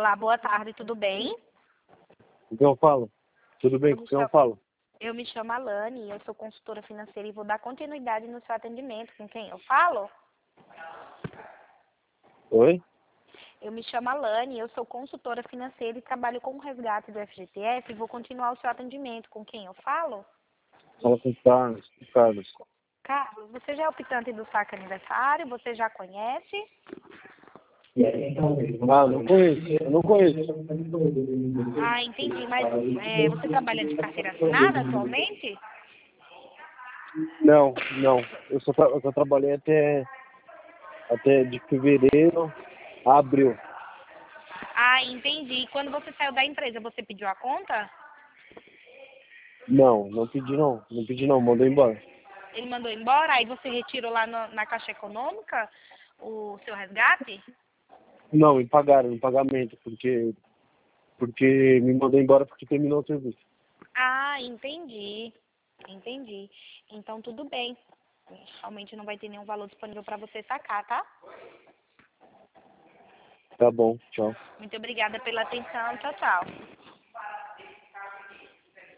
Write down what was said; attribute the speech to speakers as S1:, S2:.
S1: Olá, boa tarde, tudo bem?
S2: Com quem eu falo? Tudo bem, com quem eu falo?
S1: Eu me chamo Alane, eu sou consultora financeira e vou dar continuidade no seu atendimento. Com quem eu falo?
S2: Oi?
S1: Eu me chamo Alane, eu sou consultora financeira e trabalho com o resgate do FGTS e vou continuar o seu atendimento. Com quem eu falo?
S2: Fala com o Carlos. Carlos.
S1: Carlos, você já é optante do saque aniversário? Você já conhece?
S2: Ah, não conheço. Eu não conheço.
S1: Ah, entendi. Mas você trabalha de carteira assinada atualmente?
S2: Não, não. Eu só trabalhei até de fevereiro a abril.
S1: Ah, entendi. Quando você saiu da empresa, você pediu a conta?
S2: Não, não pedi não. Não pedi não, mandou embora.
S1: Ele mandou embora, aí você retirou lá na Caixa Econômica o seu resgate?
S2: Não, me pagaram no pagamento, porque me mandou embora porque terminou o serviço.
S1: Ah, entendi. Entendi. Então tudo bem. Realmente não vai ter nenhum valor disponível para você sacar, tá?
S2: Tá bom, tchau.
S1: Muito obrigada pela atenção. Tchau, tchau.